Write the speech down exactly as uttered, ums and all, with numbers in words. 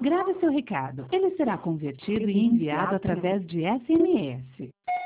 Grave seu recado. Ele será convertido e enviado através de S M S.